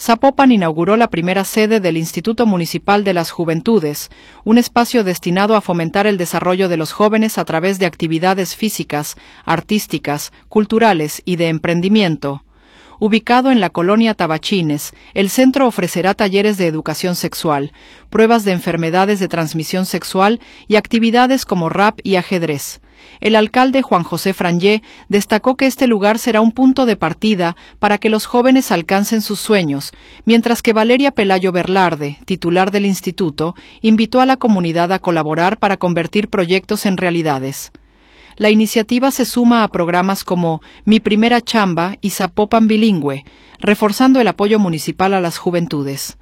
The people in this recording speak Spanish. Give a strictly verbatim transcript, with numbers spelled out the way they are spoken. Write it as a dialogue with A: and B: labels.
A: Zapopan inauguró la primera sede del Instituto Municipal de las Juventudes, un espacio destinado a fomentar el desarrollo de los jóvenes a través de actividades físicas, artísticas, culturales y de emprendimiento. Ubicado en la colonia Tabachines, el centro ofrecerá talleres de educación sexual, pruebas de enfermedades de transmisión sexual y actividades como rap y ajedrez. El alcalde Juan José Frangé destacó que este lugar será un punto de partida para que los jóvenes alcancen sus sueños, mientras que Valeria Pelayo Berlarde, titular del instituto, invitó a la comunidad a colaborar para convertir proyectos en realidades. La iniciativa se suma a programas como Mi Primera Chamba y Zapopan Bilingüe, reforzando el apoyo municipal a las juventudes.